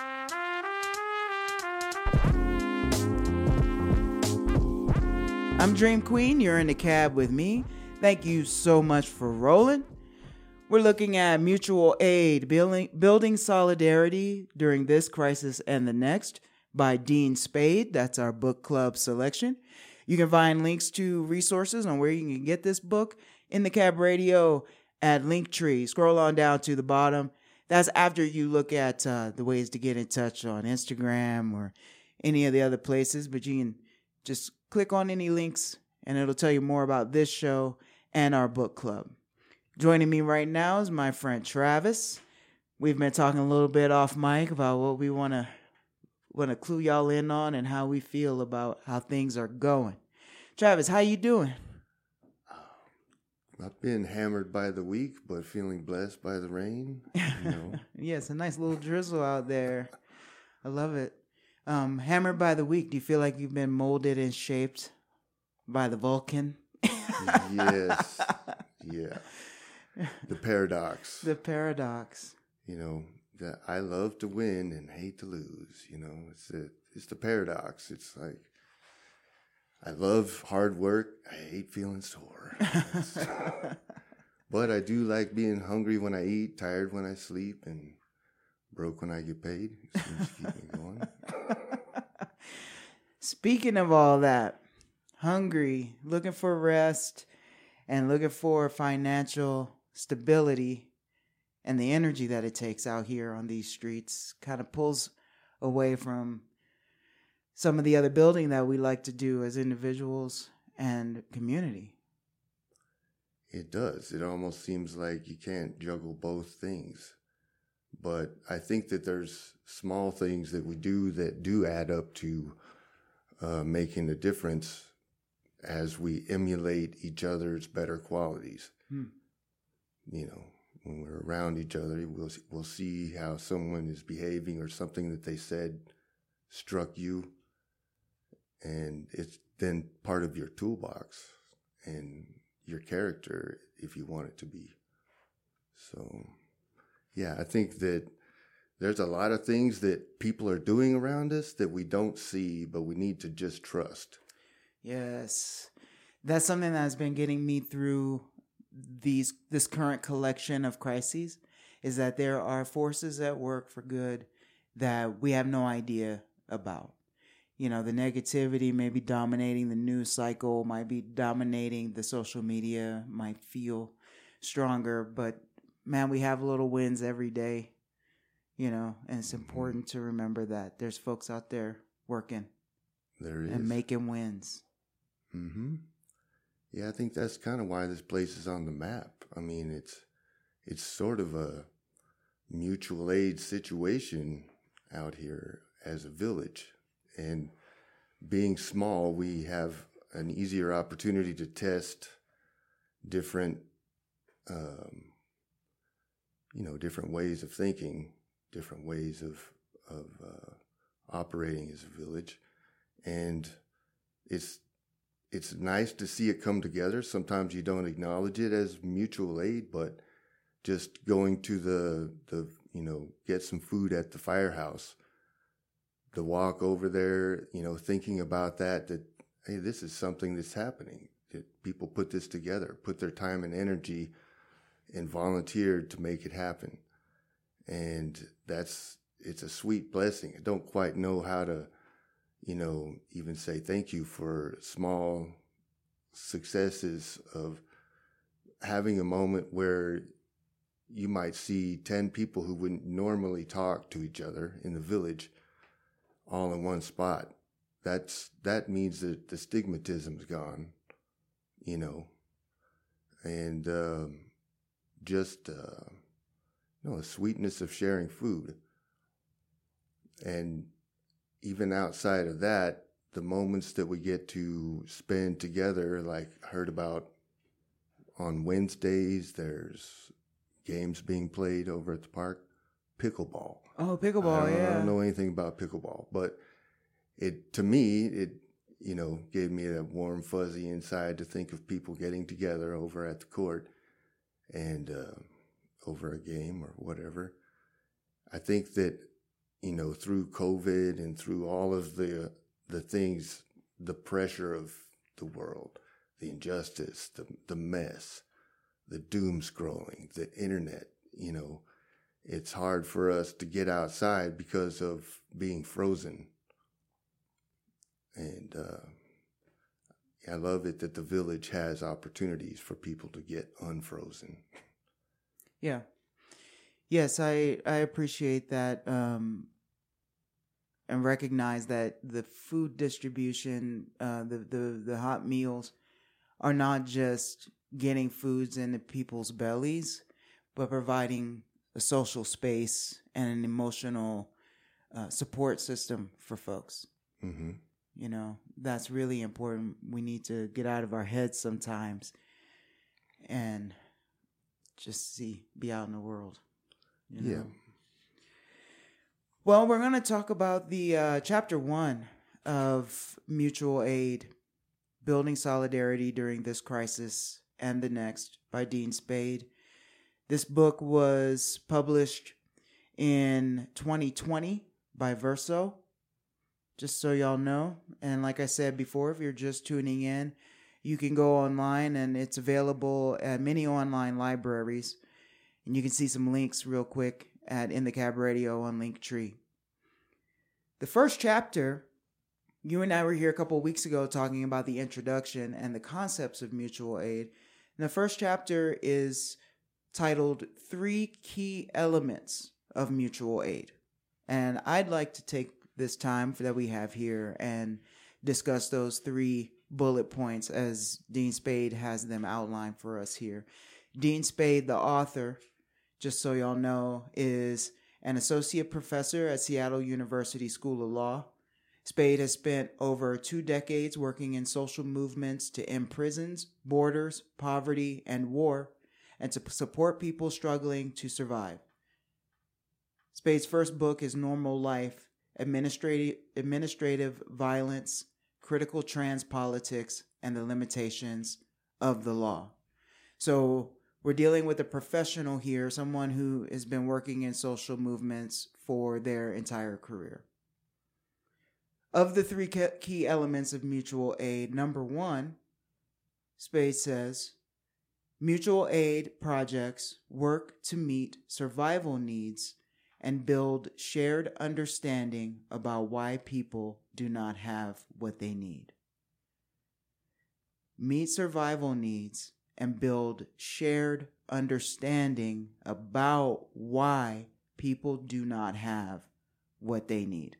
I'm Dream Queen. You're in the cab with me. Thank you so much for rolling. We're looking at mutual aid, building solidarity during this crisis and the next by Dean Spade. That's our book club selection. You can find links to resources on where you can get this book in the Cab Radio at Linktree. Scroll on down to the bottom. That's after you look at the ways to get in touch on Instagram or any of the other places, but you can just click on any links and it'll tell you more about this show and our book club. Joining me right now is my friend Travis. We've been talking a little bit off mic about what we want to clue y'all in on and how we feel about how things are going. Travis, how you doing? Not being hammered by the week, but feeling blessed by the rain. Yeah, it's a nice little drizzle out there. I love it. Hammered by the week, do you feel like you've been molded and shaped by the Vulcan? Yes. Yeah. The paradox. The paradox. That I love to win and hate to lose. It's the paradox. It's like, I love hard work. I hate feeling sore. But I do like being hungry when I eat, tired when I sleep, and broke when I get paid. It seems to keep me going. Speaking of all that, hungry, looking for rest, and looking for financial stability, and the energy that it takes out here on these streets kind of pulls away from some of the other building that we like to do as individuals and community. It does. It almost seems like you can't juggle both things. But I think that there's small things that we do that do add up to making a difference as we emulate each other's better qualities. When we're around each other, we'll see how someone is behaving or something that they said struck you, and it's then part of your toolbox and your character if you want it to be. So, yeah, I think that there's a lot of things that people are doing around us that we don't see, but we need to just trust. Yes. That's something that has been getting me through this current collection of crises, is that there are forces at work for good that we have no idea about. The negativity may be dominating the news cycle, might be dominating the social media, might feel stronger, but man, we have little wins every day, and it's important to remember that there's folks out there working. There is. And making wins. Mm-hmm. Yeah, I think that's kind of why this place is on the map. I mean, it's sort of a mutual aid situation out here as a village. And being small, we have an easier opportunity to test different, different ways of thinking, different ways of operating as a village. And it's nice to see it come together. Sometimes you don't acknowledge it as mutual aid, but just going to the get some food at the firehouse, the walk over there, thinking about that, hey, this is something that's happening. That people put this together, put their time and energy and volunteered to make it happen. And it's a sweet blessing. I don't quite know how to, even say thank you for small successes of having a moment where you might see 10 people who wouldn't normally talk to each other in the village all in one spot. That means that the stigmatism's gone, and just the sweetness of sharing food. And even outside of that, the moments that we get to spend together, like I heard about on Wednesdays, there's games being played over at the park. Pickleball. Oh, pickleball, yeah. I don't know anything about pickleball, but to me, gave me that warm fuzzy inside to think of people getting together over at the court and over a game or whatever. I think that, through COVID and through all of the things, the pressure of the world, the injustice, the mess, the doom scrolling, the internet, it's hard for us to get outside because of being frozen. And I love it that the village has opportunities for people to get unfrozen. Yeah. Yes, I appreciate that, and recognize that the food distribution, the hot meals, are not just getting foods into people's bellies, but providing a social space and an emotional support system for folks. Mm-hmm. That's really important. We need to get out of our heads sometimes and just be out in the world. Yeah. Well, we're going to talk about the chapter 1 of Mutual Aid, Building Solidarity During This Crisis and the Next by Dean Spade. This book was published in 2020 by Verso, just so y'all know. And like I said before, if you're just tuning in, you can go online and it's available at many online libraries. And you can see some links real quick at In the Cab Radio on Linktree. The first chapter, you and I were here a couple of weeks ago talking about the introduction and the concepts of mutual aid. And the first chapter is titled 3 Key Elements of Mutual Aid. And I'd like to take this time that we have here and discuss those 3 bullet points as Dean Spade has them outlined for us here. Dean Spade, the author, just so y'all know, is an associate professor at Seattle University School of Law. Spade has spent over 2 decades working in social movements to end prisons, borders, poverty, and war, and to support people struggling to survive. Spade's first book is Normal Life, Administrative Violence, Critical Trans Politics, and the Limitations of the Law. So we're dealing with a professional here, someone who has been working in social movements for their entire career. Of the 3 key elements of mutual aid, number 1, Spade says, mutual aid projects work to meet survival needs and build shared understanding about why people do not have what they need. Meet survival needs and build shared understanding about why people do not have what they need.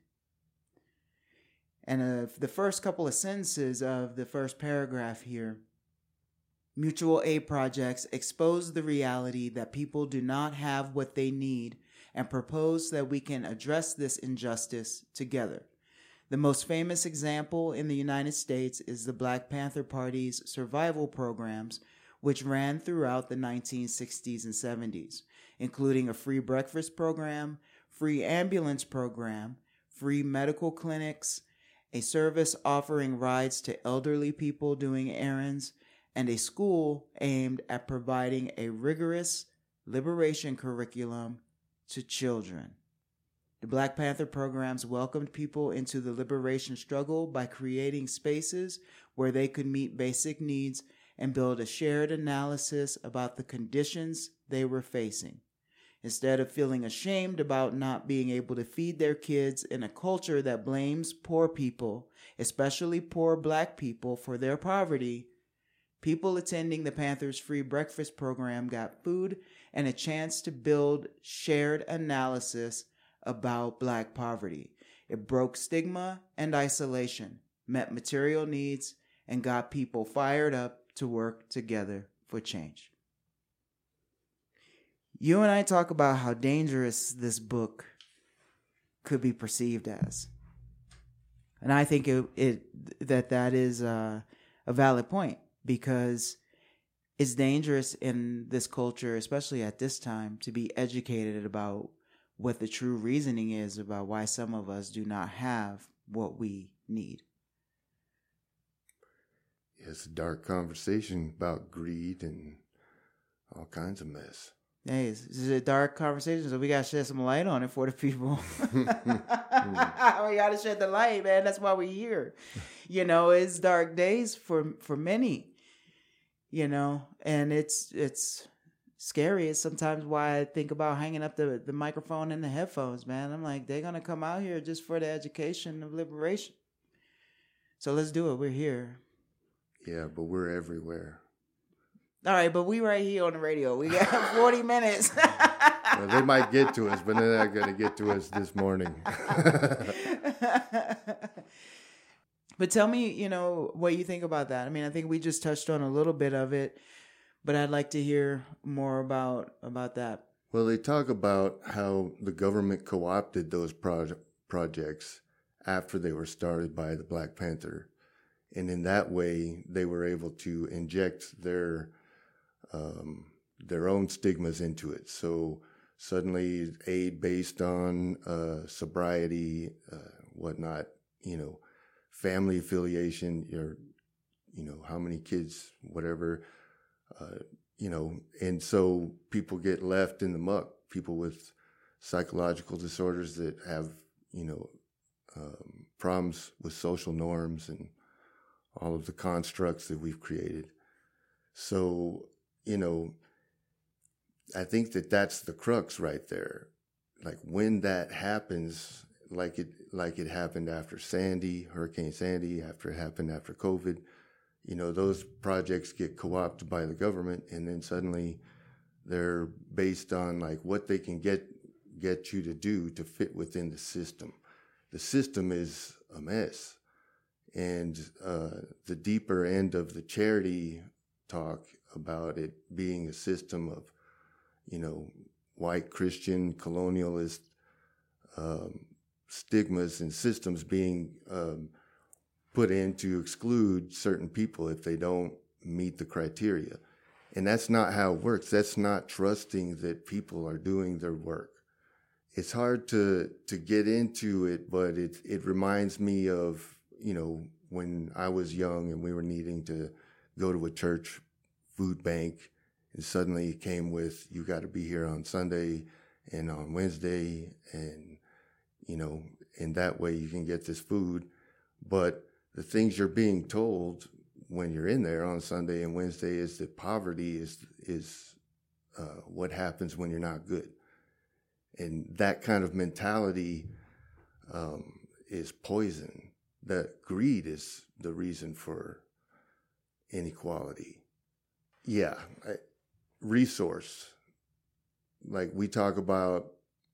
And the first couple of sentences of the first paragraph here, mutual aid projects expose the reality that people do not have what they need and propose that we can address this injustice together. The most famous example in the United States is the Black Panther Party's survival programs, which ran throughout the 1960s and 70s, including a free breakfast program, free ambulance program, free medical clinics, a service offering rides to elderly people doing errands, and a school aimed at providing a rigorous liberation curriculum to children. The Black Panther programs welcomed people into the liberation struggle by creating spaces where they could meet basic needs and build a shared analysis about the conditions they were facing. Instead of feeling ashamed about not being able to feed their kids in a culture that blames poor people, especially poor Black people, for their poverty, people attending the Panthers' free breakfast program got food and a chance to build shared analysis about Black poverty. It broke stigma and isolation, met material needs, and got people fired up to work together for change. You and I talk about how dangerous this book could be perceived as. And I think that is a valid point, because it's dangerous in this culture, especially at this time, to be educated about what the true reasoning is about why some of us do not have what we need. It's a dark conversation about greed and all kinds of mess. Hey, this is a dark conversation, so we gotta shed some light on it for the people. We gotta shed the light, man. That's why we're here. It's dark days for many. And it's scary. It's sometimes why I think about hanging up the microphone and the headphones, man. I'm like, they're gonna come out here just for the education of liberation. So let's do it. We're here. Yeah, but we're everywhere. All right, but we right here on the radio. We got 40 minutes. Well, they might get to us, but they're not going to get to us this morning. But tell me, what you think about that. I mean, I think we just touched on a little bit of it, but I'd like to hear more about that. Well, they talk about how the government co-opted those projects after they were started by the Black Panther. And in that way, they were able to inject their own stigmas into it. So suddenly aid based on sobriety, whatnot, family affiliation, how many kids, whatever, and so people get left in the muck. People with psychological disorders that have, problems with social norms and all of the constructs that we've created. So, I think that's the crux right there. Like when that happens, like it happened after Hurricane Sandy, after it happened after COVID, those projects get co-opted by the government, and then suddenly they're based on like what they can get you to do to fit within the system. The system is a mess. And the deeper end of the charity talk about it being a system of, white Christian colonialist stigmas and systems being put in to exclude certain people if they don't meet the criteria. And that's not how it works. That's not trusting that people are doing their work. It's hard to get into it, but it reminds me of, when I was young and we were needing to go to a church food bank, and suddenly it came with, you got to be here on Sunday and on Wednesday, and, in that way you can get this food. But the things you're being told when you're in there on Sunday and Wednesday is that poverty is what happens when you're not good. And that kind of mentality is poison. That greed is the reason for inequality. Yeah, resource. Like we talk about,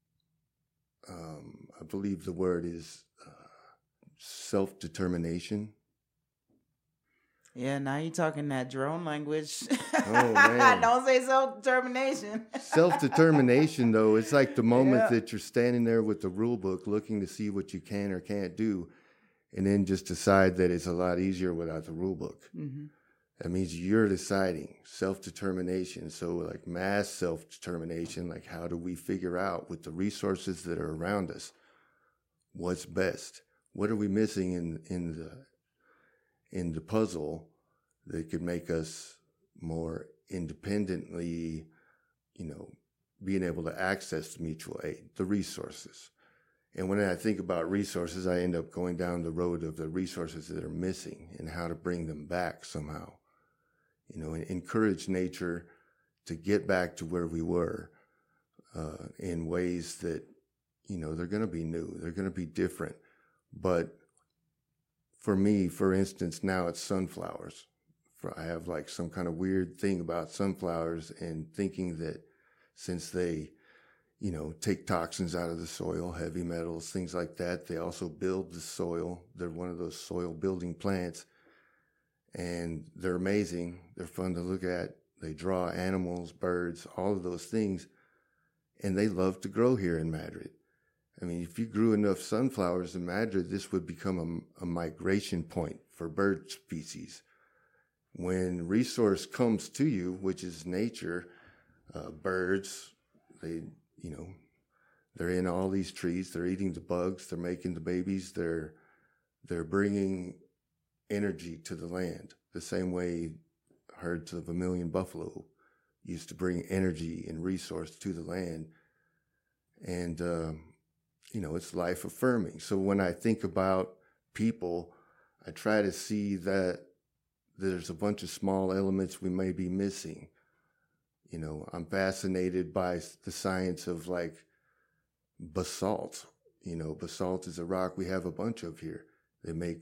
I believe the word is self-determination. Yeah, now you're talking that drone language. Oh, man. Don't say self-determination. Self-determination, though, it's like the moment that you're standing there with the rule book looking to see what you can or can't do, and then just decide that it's a lot easier without the rule book. Mm-hmm. That means you're deciding self-determination. So like mass self-determination, like how do we figure out with the resources that are around us what's best? What are we missing in the puzzle that could make us more independently, being able to access mutual aid, the resources. And when I think about resources, I end up going down the road of the resources that are missing and how to bring them back somehow. And encourage nature to get back to where we were in ways that, they're going to be new. They're going to be different. But for me, for instance, now it's sunflowers. I have like some kind of weird thing about sunflowers and thinking that since they, take toxins out of the soil, heavy metals, things like that, they also build the soil. They're one of those soil building plants. And they're amazing. They're fun to look at. They draw animals, birds, all of those things. And they love to grow here in Madrid. I mean, if you grew enough sunflowers in Madrid, this would become a migration point for bird species. When resource comes to you, which is nature, birds, they're in all these trees. They're eating the bugs. They're making the babies. They're bringing energy to the land, the same way herds of 1 million buffalo used to bring energy and resource to the land. And, it's life affirming. So when I think about people, I try to see that there's a bunch of small elements we may be missing. I'm fascinated by the science of like basalt. Basalt is a rock we have a bunch of here. They make,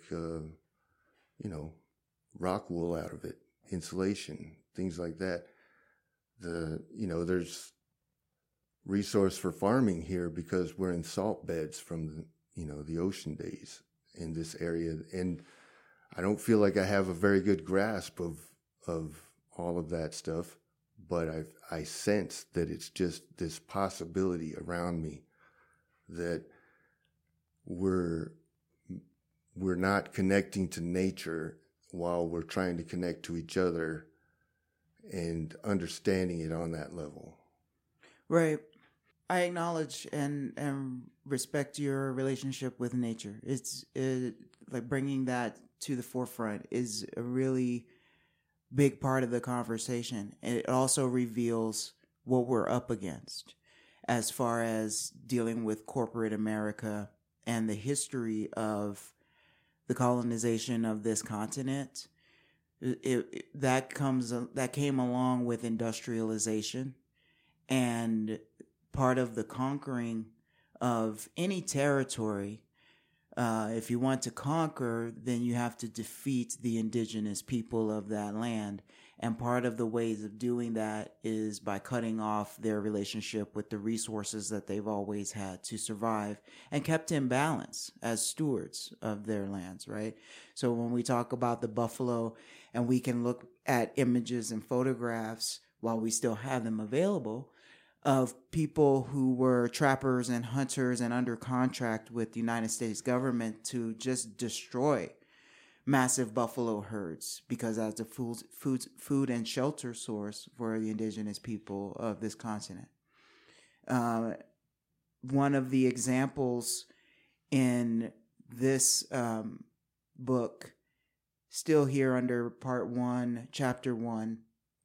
rock wool out of it, insulation, things like that. There's resource for farming here because we're in salt beds from the ocean days in this area. And I don't feel like I have a very good grasp of all of that stuff, but I sense that it's just this possibility around me that we're not connecting to nature while we're trying to connect to each other and understanding it on that level. Right. I acknowledge and respect your relationship with nature. It's like bringing that to the forefront is a really big part of the conversation. It also reveals what we're up against as far as dealing with corporate America and the history of the colonization of this continent. That came along with industrialization, and part of the conquering of any territory. If you want to conquer, then you have to defeat the indigenous people of that land. And part of the ways of doing that is by cutting off their relationship with the resources that they've always had to survive and kept in balance as stewards of their lands, right? So when we talk about the buffalo, and we can look at images and photographs while we still have them available, of people who were trappers and hunters and under contract with the United States government to just destroy massive buffalo herds because that's a food and shelter source for the indigenous people of this continent. One of the examples in this book, still here under part 1, chapter 1,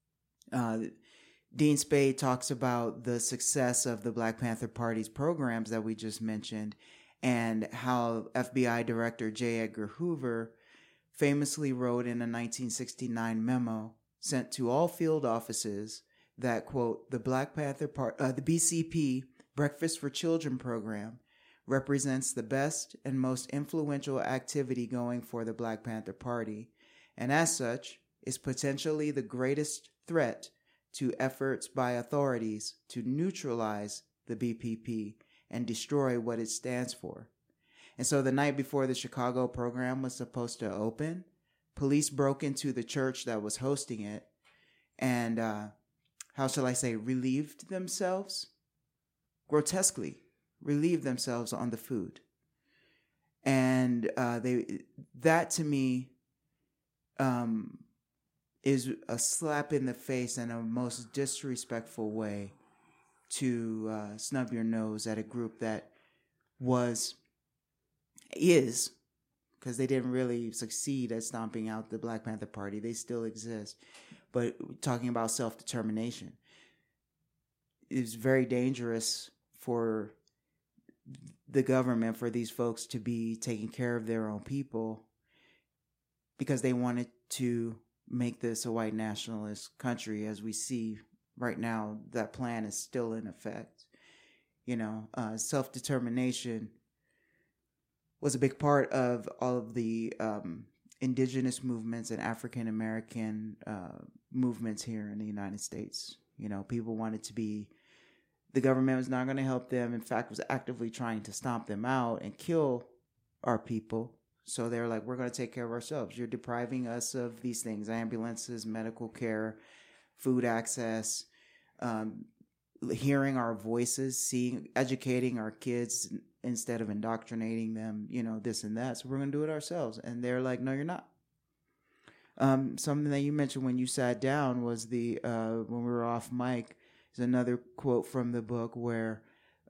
Dean Spade talks about the success of the Black Panther Party's programs that we just mentioned, and how FBI Director J. Edgar Hoover famously wrote in a 1969 memo sent to all field offices that, quote, the BCP Breakfast for Children program represents the best and most influential activity going for the Black Panther Party, and as such is potentially the greatest threat to efforts by authorities to neutralize the BPP and destroy what it stands for. And so the night before the Chicago program was supposed to open, police broke into the church that was hosting it and, relieved themselves, grotesquely relieved themselves on the food. And that to me is a slap in the face and a most disrespectful way to snub your nose at a group that is, because they didn't really succeed at stomping out the Black Panther Party. They still exist. But talking about self-determination, it's very dangerous for the government, for these folks to be taking care of their own people because they wanted to make this a white nationalist country. As we see right now, that plan is still in effect. Self-determination was a big part of all of the indigenous movements and African American movements here in the United States. People wanted to be, the government was not going to help them. In fact, was actively trying to stomp them out and kill our people. So they're like, we're going to take care of ourselves. You're depriving us of these things: ambulances, medical care, food access, hearing our voices, educating our kids instead of indoctrinating them, this and that. So we're going to do it ourselves. And they're like, no, you're not. Something that you mentioned when you sat down was when we were off mic, is another quote from the book where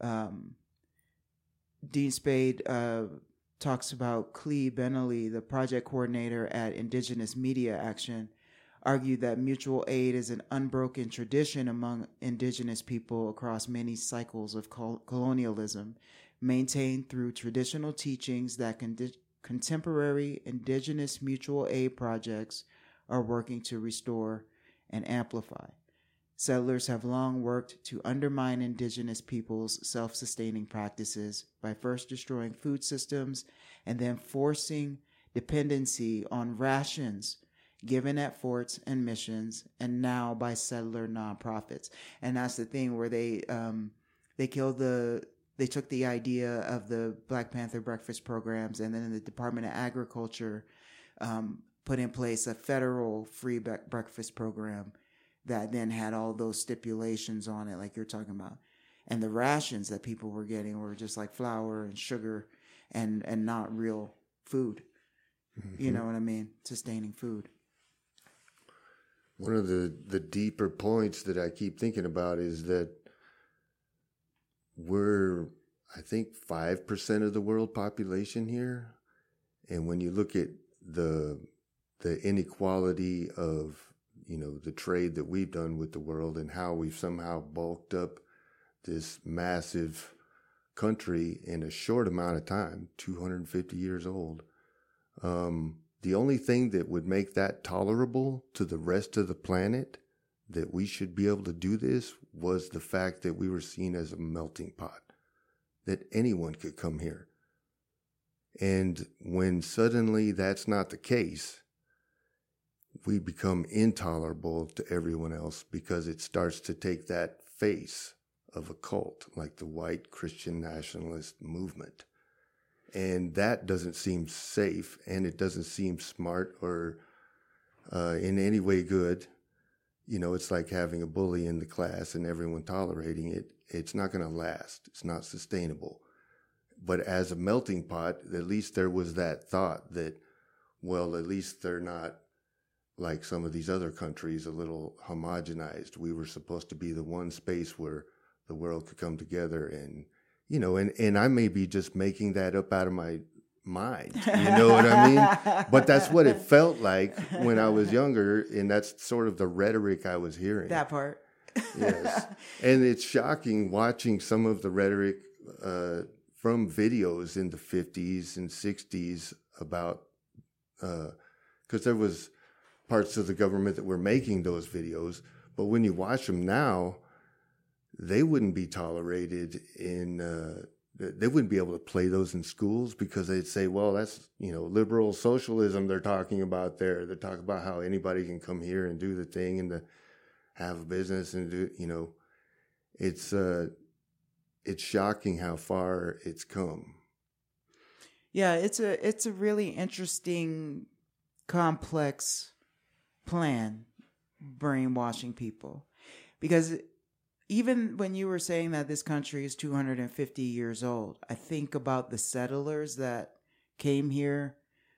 Dean Spade talks about Clee Benelli, the project coordinator at Indigenous Media Action, argued that mutual aid is an unbroken tradition among indigenous people across many cycles of colonialism, maintained through traditional teachings that contemporary indigenous mutual aid projects are working to restore and amplify. Settlers have long worked to undermine indigenous peoples' self-sustaining practices by first destroying food systems and then forcing dependency on rations given at forts and missions, and now by settler nonprofits. And that's the thing where they took the idea of the Black Panther breakfast programs, and then the Department of Agriculture put in place a federal free breakfast program that then had all those stipulations on it, like you're talking about. And the rations that people were getting were just like flour and sugar and not real food. Mm-hmm. You know what I mean? Sustaining food. One of the deeper points that I keep thinking about is that we're, I think, 5% of the world population here. And when you look at the inequality of, the trade that we've done with the world and how we've somehow bulked up this massive country in a short amount of time, 250 years old, the only thing that would make that tolerable to the rest of the planet, that we should be able to do this, was the fact that we were seen as a melting pot, that anyone could come here. And when suddenly that's not the case, we become intolerable to everyone else because it starts to take that face of a cult, like the white Christian nationalist movement. And that doesn't seem safe, and it doesn't seem smart or in any way good. It's like having a bully in the class and everyone tolerating it. It's not going to last. It's not sustainable. But as a melting pot, at least there was that thought that, well, at least they're not like some of these other countries, a little homogenized. We were supposed to be the one space where the world could come together, and and I may be just making that up out of my mind, you know what I mean? But that's what it felt like when I was younger, and that's sort of the rhetoric I was hearing. That part. Yes. And it's shocking watching some of the rhetoric from videos in the 50s and 60s about, because there was parts of the government that were making those videos, but when you watch them now, they wouldn't be tolerated they wouldn't be able to play those in schools because they'd say, well, that's, liberal socialism they're talking about there. They're talking about how anybody can come here and do the thing and to have a business and do, it's shocking how far it's come. Yeah, it's a really interesting, complex plan, brainwashing people, because even when you were saying that this country is 250 years old, I think about the settlers that came here,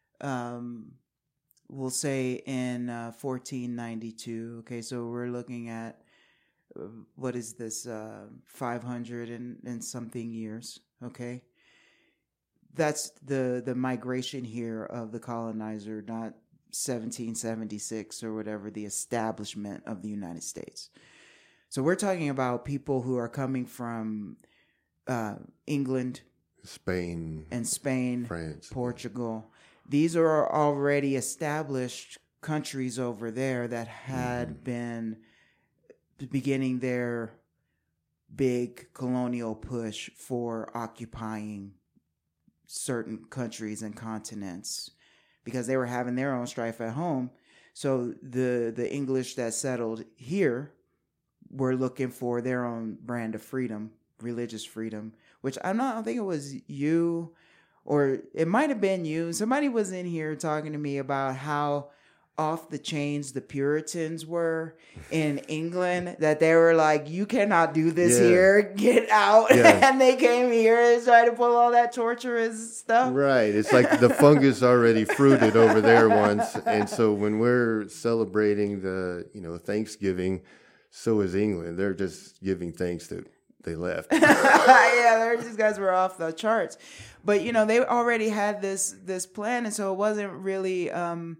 we'll say in 1492. Okay, so we're looking at, what is this, 500 and something years, okay? That's the migration here of the colonizer, not 1776 or whatever, the establishment of the United States. So we're talking about people who are coming from England, Spain, France, Portugal. These are already established countries over there that had been beginning their big colonial push for occupying certain countries and continents because they were having their own strife at home. So the English that settled here were looking for their own brand of freedom, religious freedom, which I don't think it was you, or it might have been you. Somebody was in here talking to me about how off the chains the Puritans were in England, that they were like, you cannot do this here, get out. And they came here and tried to pull all that torturous stuff. Right. It's like the fungus already fruited over there once. And so when we're celebrating the, Thanksgiving, so is England. They're just giving thanks that they left. These guys were off the charts. But, they already had this plan. And so it wasn't really,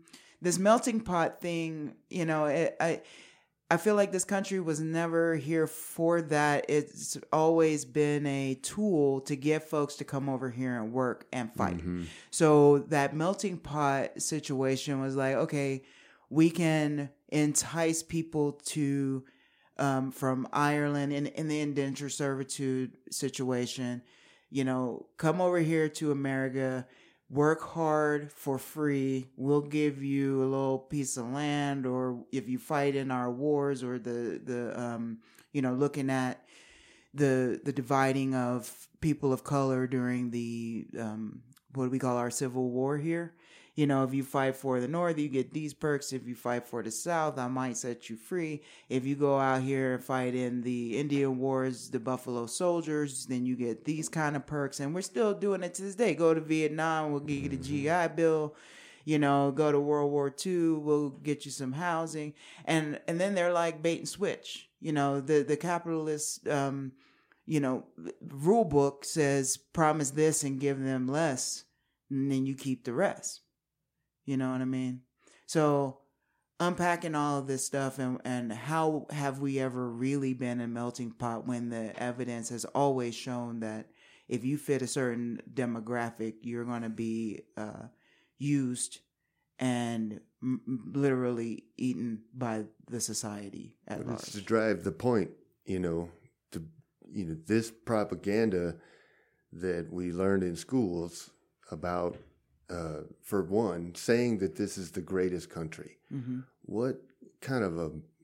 this melting pot thing, you know, I feel like this country was never here for that. It's always been a tool to get folks to come over here and work and fight. Mm-hmm. So that melting pot situation was like, okay, we can entice people to from Ireland in the indenture servitude situation, you know, come over here to America, work hard for free. We'll give you a little piece of land, or if you fight in our wars, or the you know, looking at the dividing of people of color during the what do we call our Civil War here. You know, if you fight for the North, you get these perks. If you fight for the South, I might set you free. If you go out here and fight in the Indian Wars, the Buffalo Soldiers, then you get these kind of perks. And we're still doing it to this day. Go to Vietnam, we'll give you the GI Bill. You know, go to World War II, we'll get you some housing. And then they're like bait and switch. You know, the capitalist, you know, rule book says promise this and give them less, and then you keep the rest. You know what I mean? So unpacking all of this stuff, and how have we ever really been a melting pot when the evidence has always shown that if you fit a certain demographic, you're going to be used and literally eaten by the society at large. It's to drive the point, you know, this propaganda that we learned in schools about, for one, saying that this is the greatest country. Mm-hmm. What kind of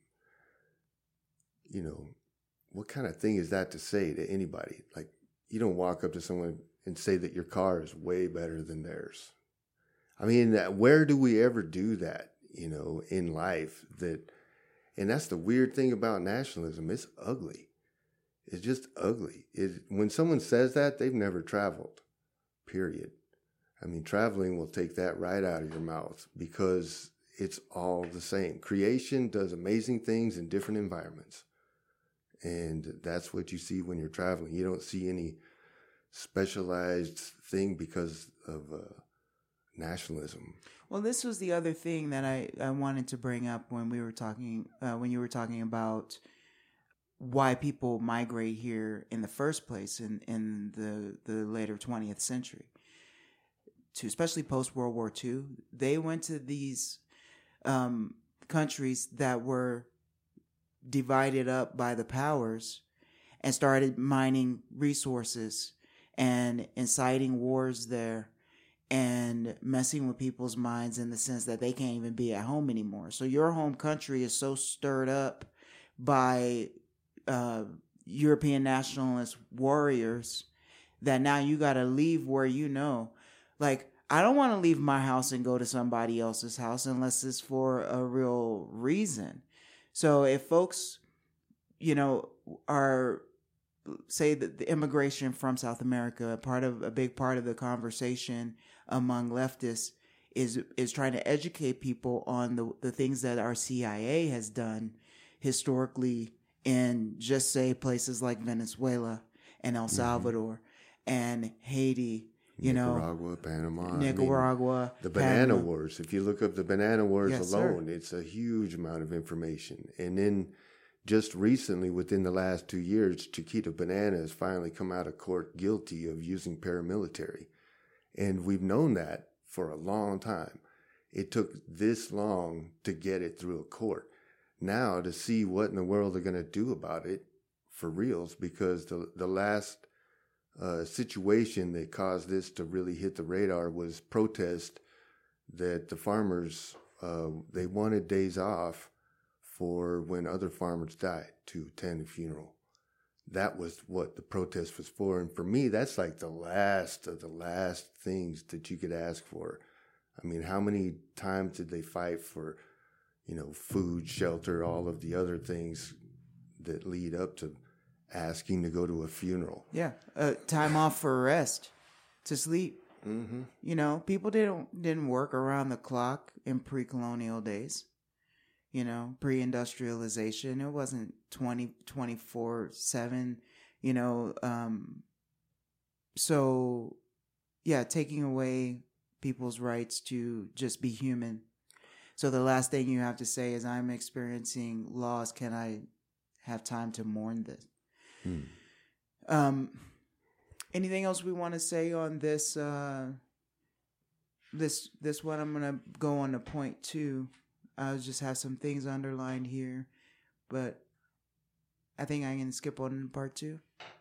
what kind of thing is that to say to anybody? Like, you don't walk up to someone and say that your car is way better than theirs. I mean, where do we ever do that, you know, in life? And that's the weird thing about nationalism. It's ugly. It's just ugly. When someone says that, they've never traveled, period. I mean, traveling will take that right out of your mouth, because it's all the same. Creation does amazing things in different environments. And that's what you see when you're traveling. You don't see any specialized thing because of nationalism. Well, this was the other thing that I wanted to bring up when we were talking, when you were talking about why people migrate here in the first place in the later 20th century, to especially post World War II. They went to these countries that were divided up by the powers and started mining resources and inciting wars there and messing with people's minds in the sense that they can't even be at home anymore. So your home country is so stirred up by European nationalist warriors that now you got to leave where you know. Like, I don't want to leave my house and go to somebody else's house unless it's for a real reason. So if folks, you know, are, say that the immigration from South America, a big part of the conversation among leftists is trying to educate people on the things that our CIA has done historically in, just say, places like Venezuela and El Salvador and Haiti, Nicaragua, Panama. Nicaragua. I mean, the Banana Wars. If you look up the Banana Wars alone, sir. It's a huge amount of information. And then just recently, within the last 2 years, Chiquita Banana has finally come out of court guilty of using paramilitary. And we've known that for a long time. It took this long to get it through a court. Now to see what in the world they're going to do about it for reals, because the last situation that caused this to really hit the radar was protest that the farmers, they wanted days off for when other farmers died to attend a funeral. That was what the protest was for. And for me, that's like the last of the last things that you could ask for. I mean, how many times did they fight for, food, shelter, all of the other things that lead up to asking to go to a funeral? Yeah, time off for rest, to sleep. Mm-hmm. People didn't work around the clock in pre-colonial days. Pre-industrialization. It wasn't 24/7. So yeah, taking away people's rights to just be human. So the last thing you have to say is, I'm experiencing loss. Can I have time to mourn this? Anything else we want to say on this? This one, I'm gonna go on to point 2. I'll just have some things underlined here, but I think I can skip on to part 2.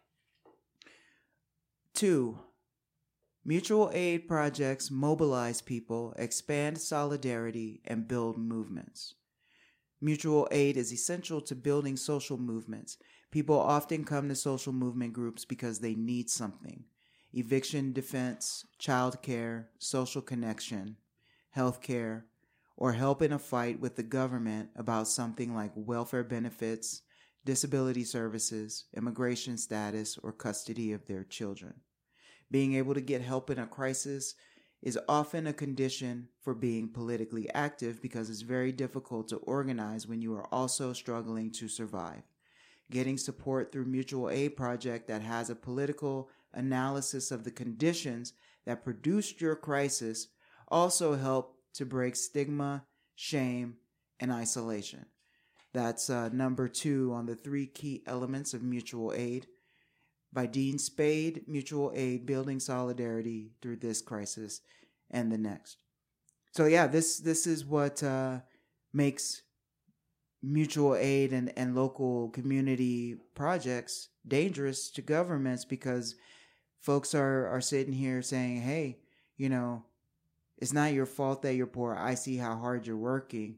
2. Mutual aid projects mobilize people, expand solidarity, and build movements. Mutual aid is essential to building social movements. People often come to social movement groups because they need something: eviction defense, child care, social connection, health care, or help in a fight with the government about something like welfare benefits, disability services, immigration status, or custody of their children. Being able to get help in a crisis is often a condition for being politically active, because it's very difficult to organize when you are also struggling to survive. Getting support through mutual aid project that has a political analysis of the conditions that produced your crisis also help to break stigma, shame, and isolation. That's number 2 on the 3 key elements of mutual aid, by Dean Spade. Mutual aid, building solidarity through this crisis and the next. So yeah, this is what makes mutual aid and local community projects dangerous to governments, because folks are sitting here saying, hey, it's not your fault that you're poor. I see how hard you're working.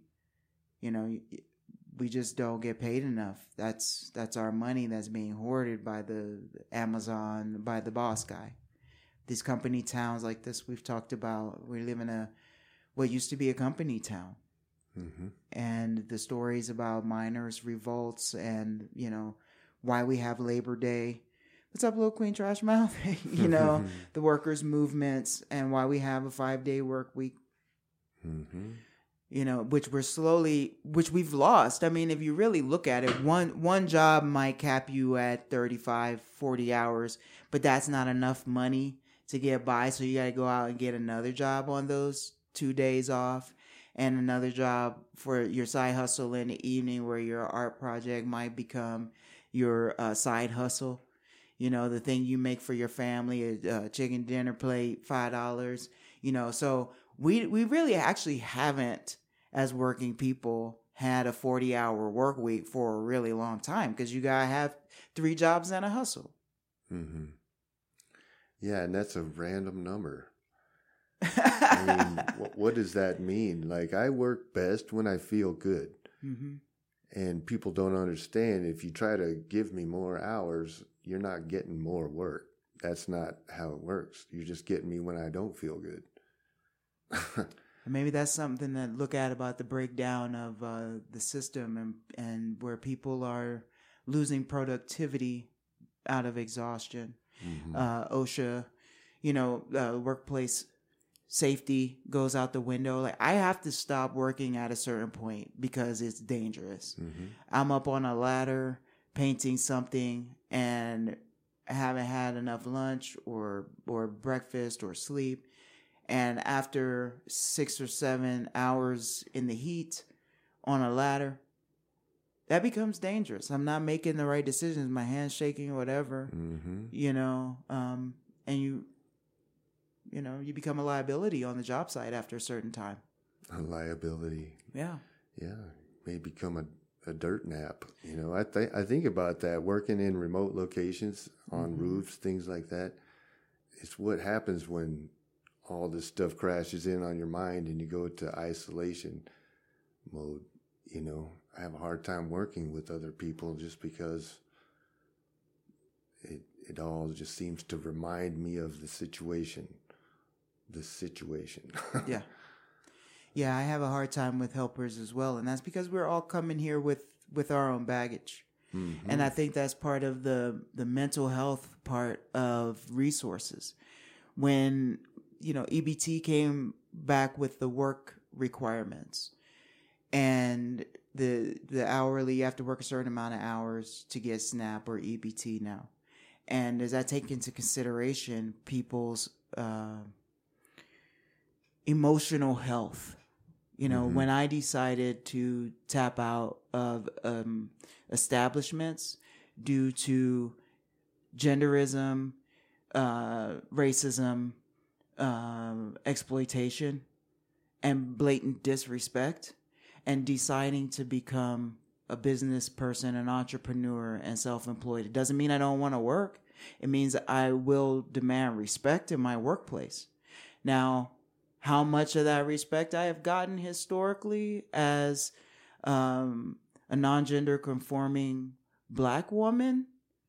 We just don't get paid enough. That's our money that's being hoarded by the Amazon, by the boss guy. These company towns like this we've talked about, we live in what used to be a company town. Mm-hmm. And the stories about miners' revolts and, why we have Labor Day. What's up, Little Queen Trash Mouth? The workers' movements, and why we have a 5-day work week. Mm-hmm. Which we've lost. I mean, if you really look at it, one job might cap you at 35, 40 hours, but that's not enough money to get by. So you got to go out and get another job on those 2 days off, and another job for your side hustle in the evening, where your art project might become your side hustle. The thing you make for your family, a chicken dinner plate, $5. So we really actually haven't, as working people, had a 40-hour work week for a really long time, because you gotta have 3 jobs and a hustle. Mm-hmm. Yeah, and that's a random number. I mean, what does that mean? Like, I work best when I feel good. Mm-hmm. And people don't understand, if you try to give me more hours, you're not getting more work. That's not how it works. You're just getting me when I don't feel good. Maybe that's something to look at about the breakdown of the system, and where people are losing productivity out of exhaustion. Mm-hmm. OSHA, workplace safety goes out the window. Like, I have to stop working at a certain point because it's dangerous. Mm-hmm. I'm up on a ladder painting something and I haven't had enough lunch or breakfast or sleep. And after 6 or 7 hours in the heat on a ladder, that becomes dangerous. I'm not making the right decisions. My hand's shaking or whatever, mm-hmm. And you become a liability on the job site after a certain time. A liability. Yeah. Yeah. May become a dirt nap. I think about that, working in remote locations on mm-hmm. roofs, things like that. It's what happens when all this stuff crashes in on your mind and you go to isolation mode. I have a hard time working with other people just because it all just seems to remind me of the situation. Yeah. Yeah, I have a hard time with helpers as well. And that's because we're all coming here with our own baggage. Mm-hmm. And I think that's part of the mental health part of resources. When, EBT came back with the work requirements, and the hourly, you have to work a certain amount of hours to get SNAP or EBT now. And does that take into consideration people's emotional health? You know, when I decided to tap out of establishments due to genderism, racism, exploitation, and blatant disrespect, and deciding to become a business person, an entrepreneur, and self-employed. It doesn't mean I don't want to work. It means I will demand respect in my workplace. Now, how much of that respect I have gotten historically as a non-gender conforming Black woman,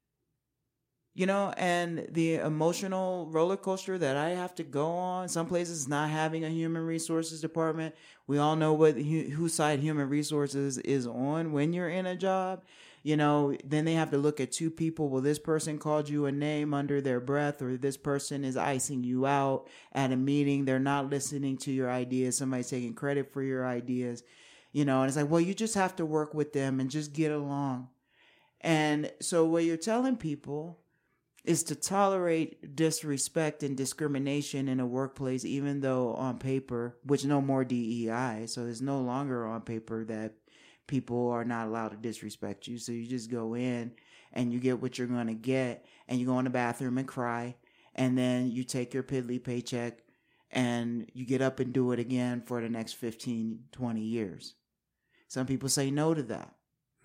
you know, and the emotional roller coaster that I have to go on. Some places not having a human resources department. We all know whose side human resources is on when you're in a job. You know, then they have to look at two people. Well, this person called you a name under their breath, or this person is icing you out at a meeting. They're not listening to your ideas. Somebody's taking credit for your ideas, you know, and it's like, well, you just have to work with them and just get along. And so what you're telling people is to tolerate disrespect and discrimination in a workplace, even though on paper, which no more DEI, so it's no longer on paper that people are not allowed to disrespect you. So you just go in and you get what you're going to get, and you go in the bathroom and cry, and then you take your piddly paycheck and you get up and do it again for the next 15, 20 years. Some people say no to that,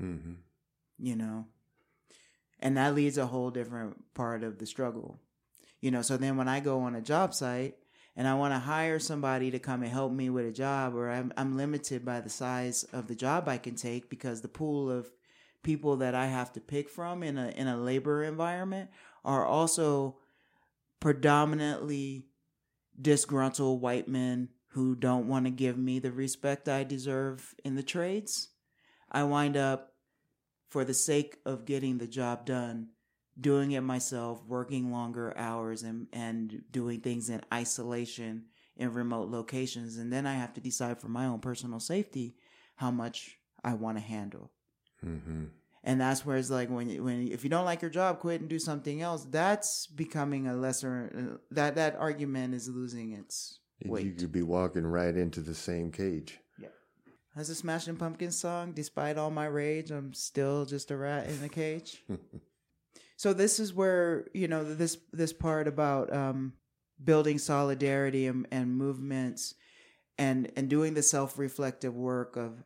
you know, and that leads a whole different part of the struggle, you know. So then when I go on a job site and I want to hire somebody to come and help me with a job, or I'm limited by the size of the job I can take, because the pool of people that I have to pick from in a labor environment are also predominantly disgruntled white men who don't want to give me the respect I deserve in the trades. I wind up, for the sake of getting the job done, doing it myself, working longer hours and doing things in isolation in remote locations. And then I have to decide for my own personal safety how much I want to handle. And that's where it's like, if you don't like your job, quit and do something else. That's becoming a lesser, that argument is losing its weight. You could be walking right into the same cage. As a Smashing Pumpkins song, despite all my rage, I'm still just a rat in a cage. So this is where, you know, this part about building solidarity and movements and doing the self-reflective work of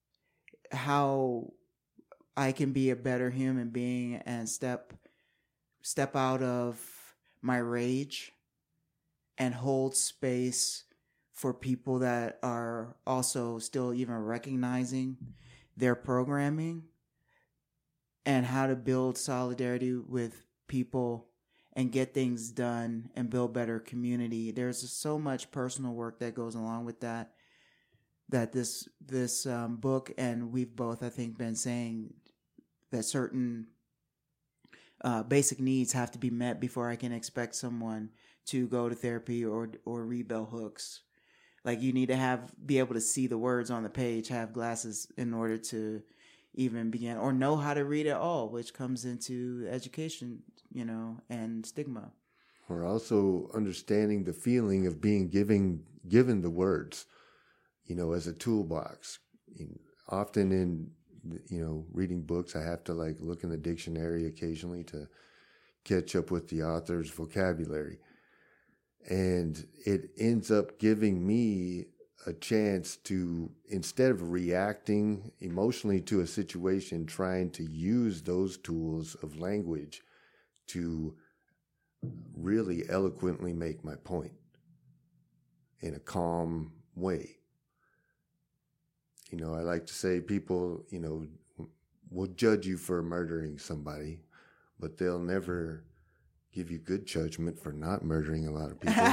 how I can be a better human being and step out of my rage and hold space for people that are also still even recognizing their programming, and how to build solidarity with people and get things done and build better community. There's so much personal work that goes along with that this book, and we've both, I think, been saying that certain basic needs have to be met before I can expect someone to go to therapy or read bell hooks. Like, you need to be able to see the words on the page, have glasses in order to even begin, or know how to read at all, which comes into education, you know, and stigma. Or also understanding the feeling of being given the words, you know, as a toolbox. Often in, you know, reading books, I have to like look in the dictionary occasionally to catch up with the author's vocabulary. And it ends up giving me a chance to, instead of reacting emotionally to a situation, trying to use those tools of language to really eloquently make my point in a calm way. You know, I like to say people, you know, will judge you for murdering somebody, but they'll never give you good judgment for not murdering a lot of people.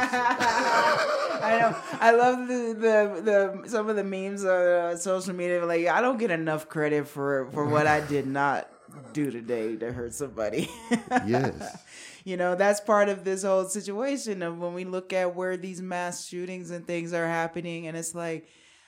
I know. I love the some of the memes on social media. Like, I don't get enough credit for what I did not do today to hurt somebody. Yes. You know, that's part of this whole situation of when we look at where these mass shootings and things are happening, and it's like,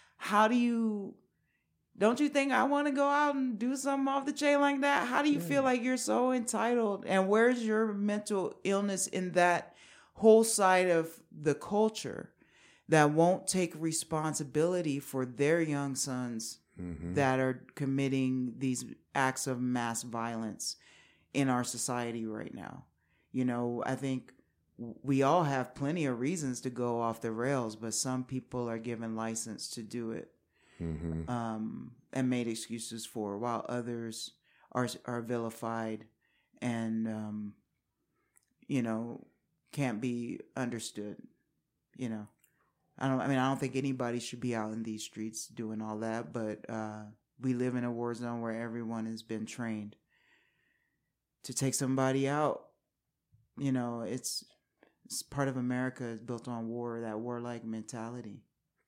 don't you think I want to go out and do something off the chain like that? How do you feel like you're so entitled? And where's your mental illness in that whole side of the culture? that won't take responsibility for their young sons that are committing these acts of mass violence in our society right now. You know, I think we all have plenty of reasons to go off the rails, but some people are given license to do it and made excuses for, while others are vilified and, you know, can't be understood, you know. I don't think anybody should be out in these streets doing all that, but we live in a war zone where everyone has been trained to take somebody out. You know, it's part of America is built on war, that warlike mentality.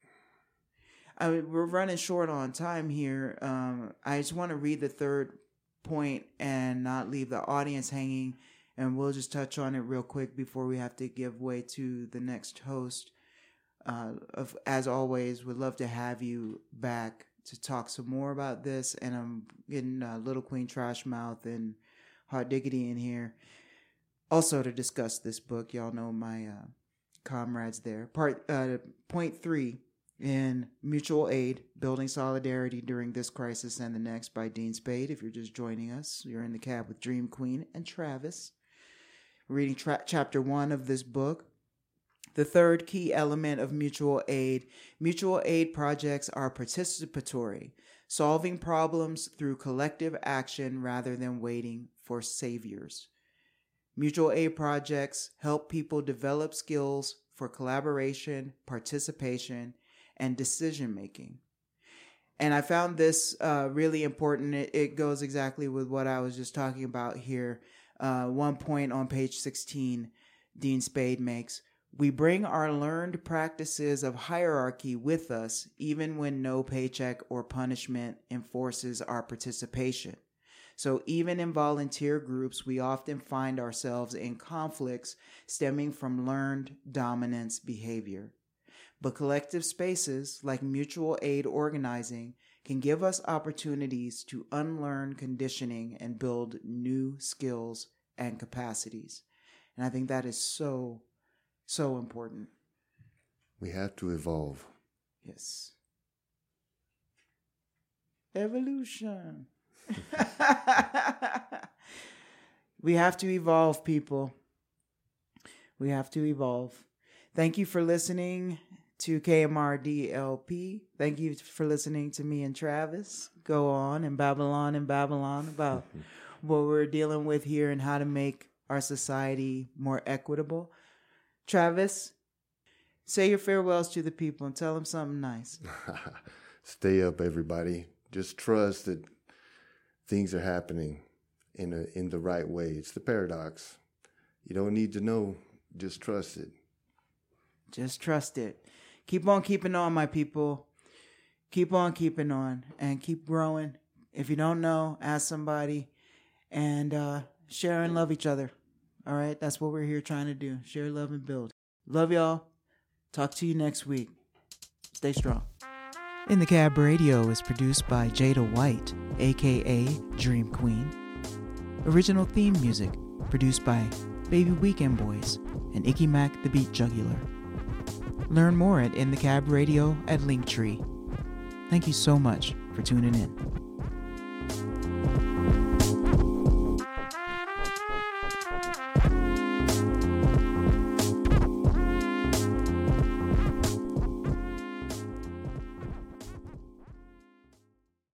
We're running short on time here. I just want to read the third point and not leave the audience hanging, and we'll just touch on it real quick before we have to give way to the next host. As always, would love to have you back to talk some more about this, and I'm getting Little Queen Trashmouth and Hot Diggity in here also to discuss this book. Y'all know my comrades there. Point 3 in Mutual Aid, Building Solidarity During This Crisis and the Next by Dean Spade. If you're just joining us, you're in the cab with Dream Queen and Travis. We're reading chapter 1 of this book. The third key element of mutual aid projects are participatory, solving problems through collective action rather than waiting for saviors. Mutual aid projects help people develop skills for collaboration, participation, and decision-making. And I found this really important. It goes exactly with what I was just talking about here. One point on page 16, Dean Spade makes: we bring our learned practices of hierarchy with us, even when no paycheck or punishment enforces our participation. So even in volunteer groups, we often find ourselves in conflicts stemming from learned dominance behavior. But collective spaces like mutual aid organizing can give us opportunities to unlearn conditioning and build new skills and capacities. And I think that is so important. We have to evolve. Yes. Evolution. We have to evolve, people. We have to evolve. Thank you for listening to KMRDLP. Thank you for listening to me and Travis go on and Babylon about what we're dealing with here and how to make our society more equitable. Travis, say your farewells to the people and tell them something nice. Stay up, everybody. Just trust that things are happening in the right way. It's the paradox. You don't need to know. Just trust it. Just trust it. Keep on keeping on, my people. Keep on keeping on and keep growing. If you don't know, ask somebody and share and love each other. All right, that's what we're here trying to do. Share, love, and build. Love y'all. Talk to you next week. Stay strong. In the Cab Radio is produced by Jada White, a.k.a. Dream Queen. Original theme music produced by Baby Weekend Boys and Icky Mac the Beat Jugular. Learn more at In the Cab Radio at Linktree. Thank you so much for tuning in.